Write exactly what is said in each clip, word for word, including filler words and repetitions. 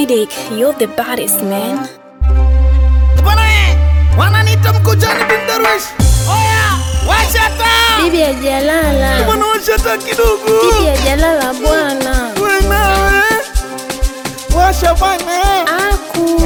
Medic, you're the baddest man. Bwana, wananiita Mkojani bin Darwish. Oya, washa taa. Bibi hajalala. Bwana, washa taa kidogo. Bibi hajalala bwana. Wewe nawe. Washa bwana. Aku.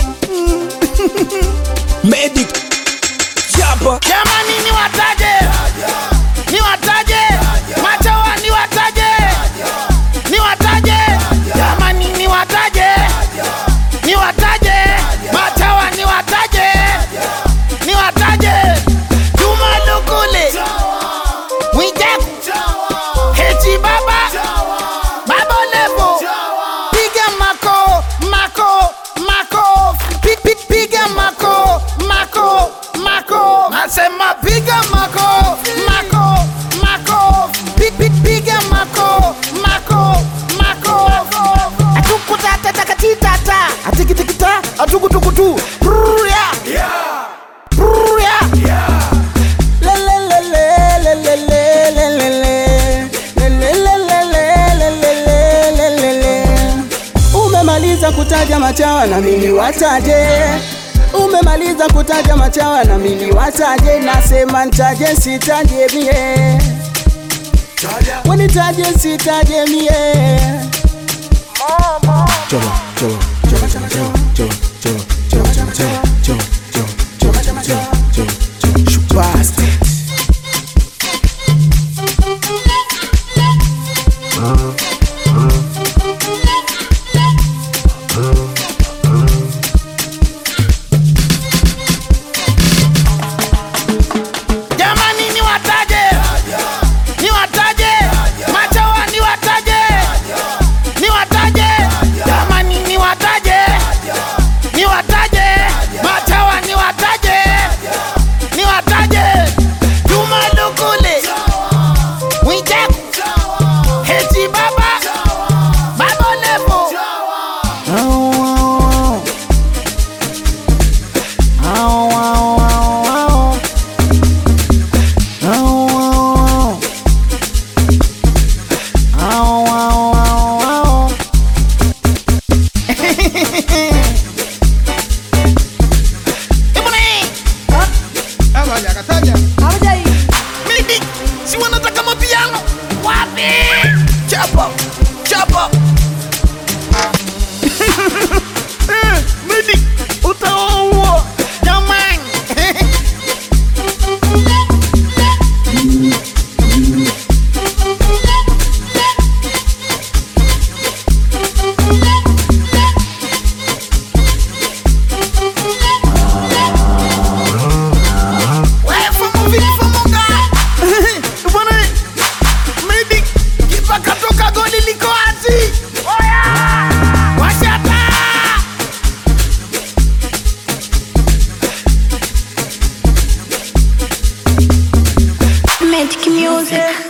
Medic. Chapa. Jamani ni wataje. Ni wataje. Machawa ni wataje. Ni wataje. Jamani ni wataje. Ni wataje. Machawa ni wataje. Ni wataje. Juma Lokole. Mwijaku. Heti baba. Baba Levo. Piga mako. Mako. Mako. Piga mako. Mako. Mako. Nasema piga mako. Mako. Mako. Piga mako. Mako. Mako. Atukutata takatitata. Atikitikita. Atukutukutu. Pruya. Pruya. Le le le le le le le le le. Le le le le le le le le le. Umemaliza kutaja machawa na mimi wataje. Umemaliza kutaja machawa na mimi wataje. Nasema nitaje sitaje mie. Wanitaje sitaje mie. Mama. Chapa, chapa, chapa, chapa, chapa, chapa, chapa, chapa, chapa, chapa, chapa, chapa, chapa, chapa, chapa, chapa, Bastard. Jamani ni wataje. Ni wataje. Machawa ni wataje. Ni wataje. Jamani ni wataje. Ni wataje. Machawa ni wataje. Ni wataje. Juma Lokole. Mwijaku. Heti baba. Baba Levo. Medic, si wanataka mapiano. Wapi? Chapa, chapa. Eh, Medic, utaua. Jamani. Wewe fumo vipi fumoga? Bwana, Medic, kipa katoka goli liko wazi. Oya! Washata! Medic music.